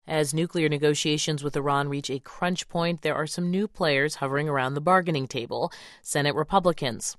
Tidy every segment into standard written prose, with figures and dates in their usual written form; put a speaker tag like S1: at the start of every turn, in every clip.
S1: As nuclear negotiations with Iran reach a crunch point, there are some new players hovering around the bargaining table. Senate Republicans.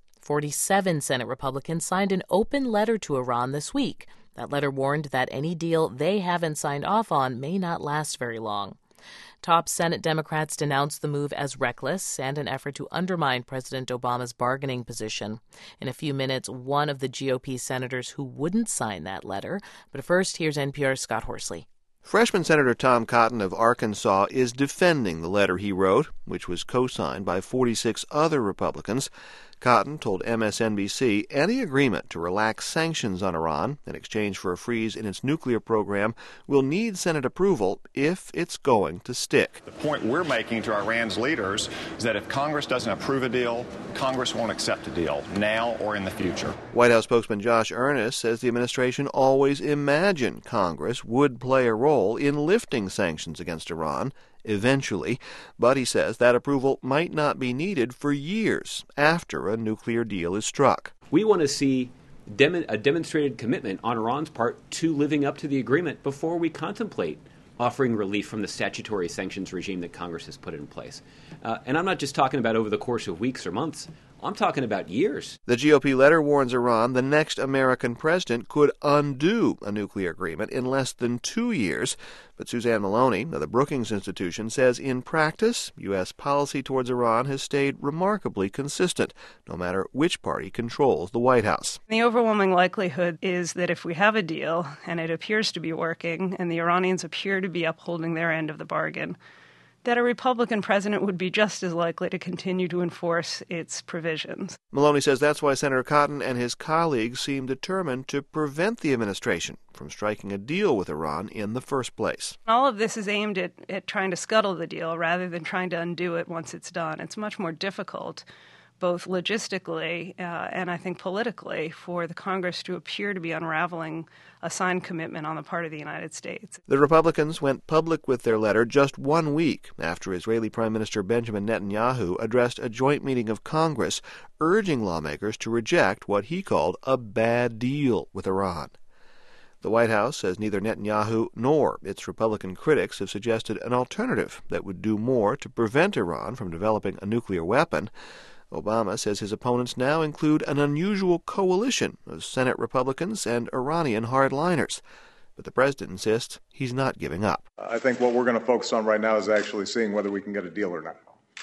S1: 47 Senate Republicans signed an open letter to Iran this week. That letter warned that any deal they haven't signed off on may not last very long. Top Senate Democrats denounced the move as reckless and an effort to undermine President Obama's bargaining position. In a few minutes, one of the GOP senators who wouldn't sign that letter. But first, here's NPR's Scott Horsley.
S2: Freshman Senator Tom Cotton of Arkansas is defending the letter he wrote, which was co-signed by 46 other Republicans. Cotton told MSNBC any agreement to relax sanctions on Iran in exchange for a freeze in its nuclear program will need Senate approval if it's going to stick.
S3: The point we're making to Iran's leaders is that if Congress doesn't approve a deal, Congress won't accept a deal, now or in the future.
S2: White House spokesman Josh Earnest says the administration always imagined Congress would play a role in lifting sanctions against Iran eventually, but he says that approval might not be needed for years after a nuclear deal is struck.
S4: We want to see a demonstrated commitment on Iran's part to living up to the agreement before we contemplate offering relief from the statutory sanctions regime that Congress has put in place. And I'm not just talking about over the course of weeks or months. I'm talking about years.
S2: The GOP letter warns Iran the next American president could undo a nuclear agreement in less than 2 years. But Suzanne Maloney of the Brookings Institution says in practice, U.S. policy towards Iran has stayed remarkably consistent, no matter which party controls the White House.
S5: The overwhelming likelihood is that if we have a deal and it appears to be working and the Iranians appear to be upholding their end of the bargain, that a Republican president would be just as likely to continue to enforce its provisions.
S2: Maloney says that's why Senator Cotton and his colleagues seem determined to prevent the administration from striking a deal with Iran in the first place.
S5: All of this is aimed at trying to scuttle the deal rather than trying to undo it once it's done. It's much more difficult, both logistically and I think politically, for the Congress to appear to be unraveling a signed commitment on the part of the United States.
S2: The Republicans went public with their letter just 1 week after Israeli Prime Minister Benjamin Netanyahu addressed a joint meeting of Congress urging lawmakers to reject what he called a bad deal with Iran. The White House says neither Netanyahu nor its Republican critics have suggested an alternative that would do more to prevent Iran from developing a nuclear weapon. Obama says his opponents now include an unusual coalition of Senate Republicans and Iranian hardliners. But the president insists he's not giving up.
S6: I think what we're going to focus on right now is actually seeing whether we can get a deal or not.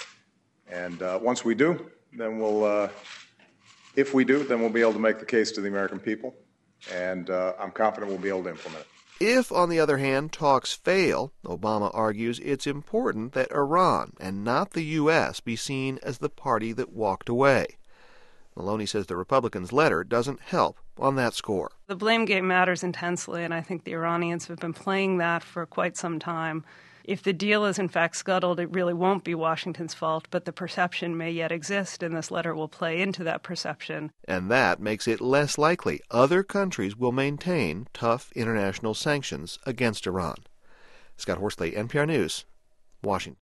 S6: And once we do, then if we do, then we'll be able to make the case to the American people. And I'm confident we'll be able to implement it.
S2: If, on the other hand, talks fail, Obama argues it's important that Iran and not the U.S. be seen as the party that walked away. Maloney says the Republicans' letter doesn't help on that score.
S5: The blame game matters intensely, and I think the Iranians have been playing that for quite some time. If the deal is in fact scuttled, it really won't be Washington's fault, but the perception may yet exist, and this letter will play into that perception.
S2: And that makes it less likely other countries will maintain tough international sanctions against Iran. Scott Horsley, NPR News, Washington.